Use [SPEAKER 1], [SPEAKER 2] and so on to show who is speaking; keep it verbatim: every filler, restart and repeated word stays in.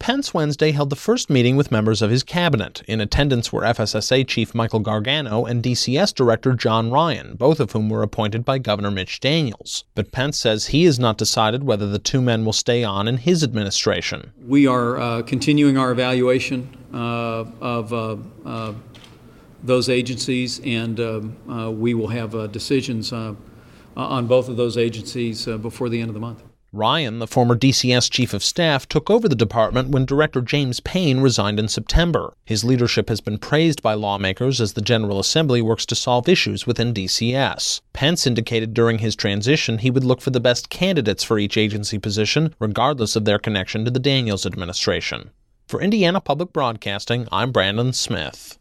[SPEAKER 1] Pence Wednesday held the first meeting with members of his cabinet. In attendance were F S S A Chief Michael Gargano and D C S Director John Ryan, both of whom were appointed by Governor Mitch Daniels. But Pence says he has not decided whether the two men will stay on in his administration.
[SPEAKER 2] We are uh, continuing our evaluation uh, of uh, uh, those agencies, and uh, uh, we will have uh, decisions uh, on both of those agencies uh, before the end of the month.
[SPEAKER 1] Ryan, the former D C S Chief of Staff, took over the department when Director James Payne resigned in September. His leadership has been praised by lawmakers as the General Assembly works to solve issues within D C S. Pence indicated during his transition he would look for the best candidates for each agency position, regardless of their connection to the Daniels administration. For Indiana Public Broadcasting, I'm Brandon Smith.